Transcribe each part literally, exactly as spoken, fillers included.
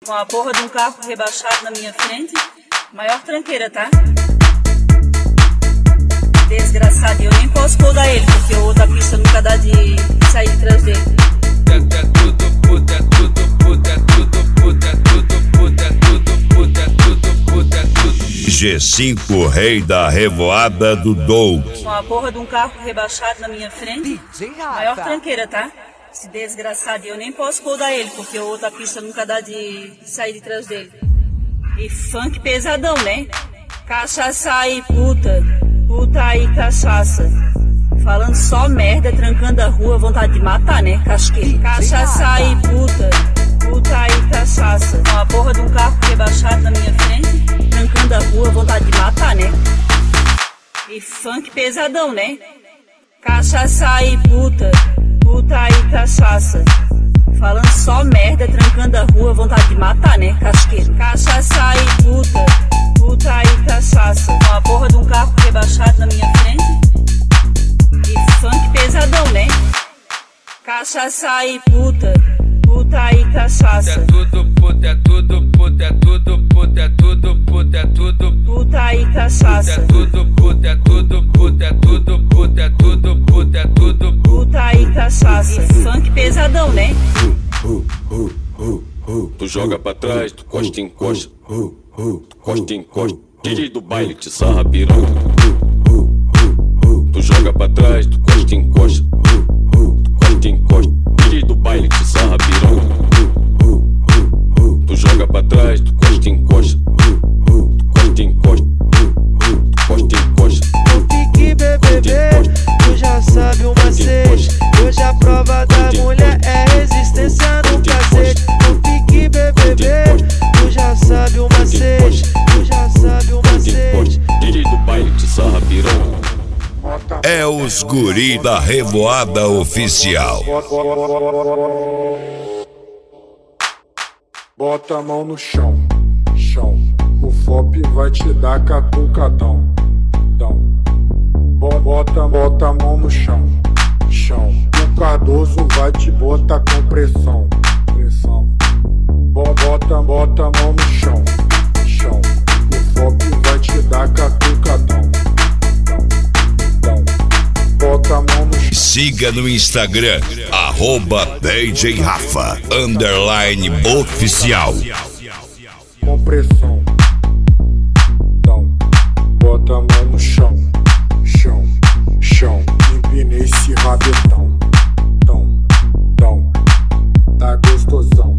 Com a porra de um carro rebaixado na minha frente, maior tranqueira, tá? Desgraçado, eu nem posso podar ele, porque o outro pista nunca dá de sair de trás dele. É tudo puta, é tudo puta, é tudo puta, é tudo puta, é tudo puta, é tudo puta, é tudo. G cinco, rei da revoada do Doug. Com a porra de um carro rebaixado na minha frente, maior tranqueira, tá? Esse desgraçado, eu nem posso podar ele, porque o outro pista nunca dá de sair de trás dele. E funk pesadão, né? Cachaça e puta, puta e cachaça. Falando só merda, trancando a rua, vontade de matar, né? Casqueiro. Cachaça e puta, puta e cachaça. Com a porra de um carro rebaixado na minha frente, trancando a rua, vontade de matar, né? E funk pesadão, né? Cachaça e puta, puta e cachaça. Falando só merda, trancando a rua, vontade de matar, né? Casqueiro. Cachaça e puta, puta e cachaça. Com a porra de um carro rebaixado na minha frente, e funk pesadão, né? Cachaça e puta, puta e cachaça. É tudo puta, é tudo puta, é tudo puta, é tudo puta, é tudo puta e cachaça. É tudo puta, é tudo puta, é tudo puta, é tudo puta, é tudo puta e cachaça. E funk pesadão, né? Tu joga pra trás, tu costa em costa, tu costa em costa. D J do baile te sarra piranha. Tu joga pra trás, tu costa em costa, tu costa em costa. D J do baile te sarra piranha. Tu joga pra trás, tu costa em costa, tu costa em costa, tu costa em costa. No pique B B B, tu já sabe o macete. Hoje a prova da mulher é resistência no cacete. No pique B B B, tu já sabe o macete. Tu já sabe o macete. D J do baile te sarra piranha. É os guri da revoada oficial. Bota a mão no chão, chão. O F O P vai te dar catucadão, dão. Bota, bota a mão no chão, chão. O Cardoso vai te botar com pressão, pressão. Bota, bota a mão no chão, chão. O F O P vai te dar catucadão, dão. Bota a mão no chão. Siga no Instagram, arroba D J Rafa, underline oficial. Com pressão, dão. Bota a mão no chão, chão, chão. Empinei esse rabetão, dão, dão. Tá gostosão.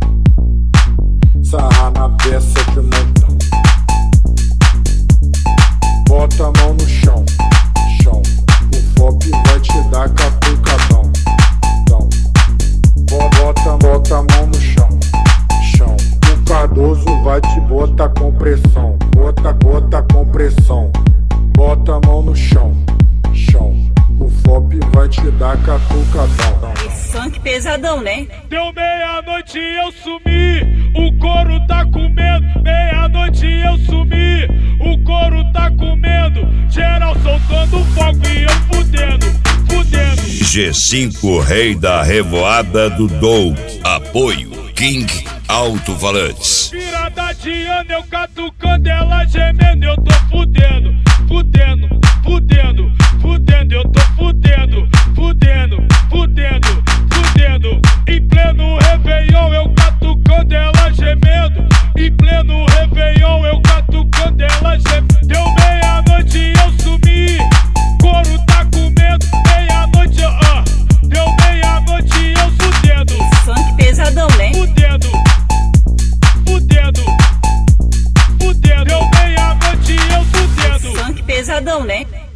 Sarra na peça de montão. Bota a mão no chão, chão. O F O P vai te dar catucadão, dão. Bota, bota a mão no chão, chão. O Cardoso vai te botar com pressão. Bota, bota com pressão. Bota a mão no chão, chão. O F O P vai te dar catucadão. E funk pesadão, né? Deu meia-noite e eu sumi, o couro tá comendo. Meia-noite e eu sumi, o couro tá comendo. Geral soltando fogo e eu fudendo, fudendo. G cinco, rei da revoada do Doug. Apoio King Alto-Falantes. Virada de ano eu catucando, ela gemendo. Eu tô fudendo, fudendo, fudendo, fudendo. Eu tô fudendo, fudendo, fudendo, fudendo. Em pleno Réveillon eu catucando, ela gemendo. Em pleno Réveillon eu catucando, ela gemendo. Deu meia-noite e eu sumi, couro tá comendo. Meia-noite, ó, uh, deu meia-noite e eu fudendo. E funk pesadão, né? Fudendo, fudendo, fudendo. Deu meia-noite e eu fudendo. Funk pesadão, né?